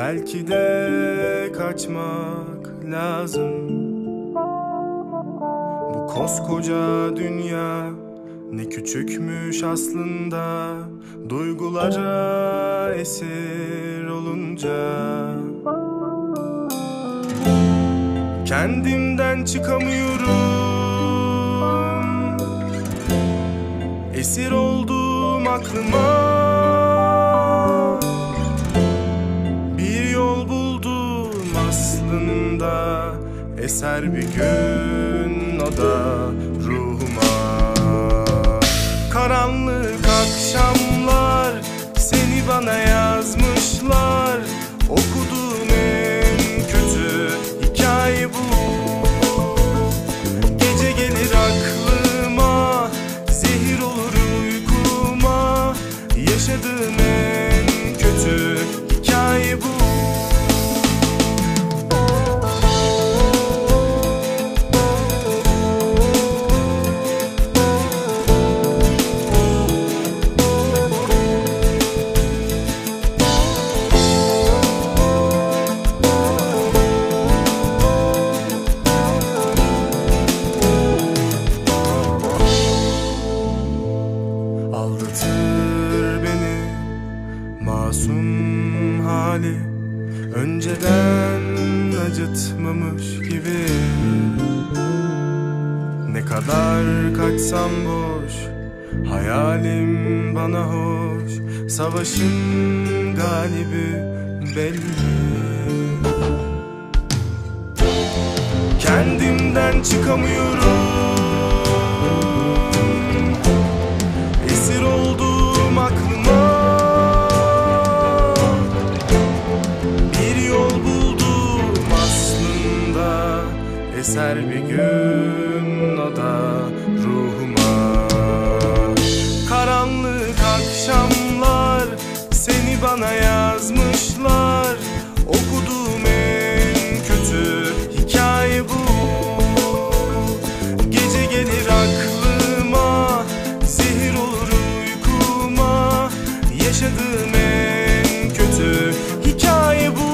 Belki de kaçmak lazım. Bu koskoca dünya ne küçükmüş aslında, duygulara esir olunca. Kendimden çıkamıyorum, esir oldum aklıma. Bir yol buldum aslında, eser bir gün o da ruhuma. Karanlık akşamlar seni bana yazmışlar. Okuduğum en kötü hikaye bu. Gece gelir aklıma, zehir olur uykuma. Yaşadığım en kötü hikaye bu. Aldatır beni masum hali, önceden acıtmamış gibi. Ne kadar kaçsam boş, hayalim bana hoş. Savaşın galibi belli. Kendimden çıkamıyorum, esir oldum aklıma. Bir yol buldum aslında, eser bir gün o da ruhuma. Karanlık akşamlar seni bana yazmışlar. Okuduğum en kötü hikaye bu. Gece gelir aklıma, zehir olur uykuma. Yaşadığım en kötü hikaye bu.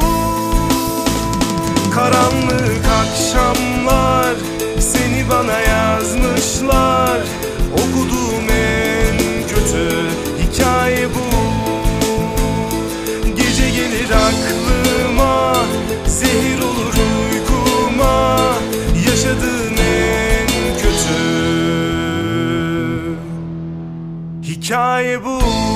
Karanlık akşamlar seni bana yazmışlar. Okuduğum en kötü hikaye bu. Gece gelir aklıma, zehir olur uykuma. Yaşadığım en kötü hikaye bu.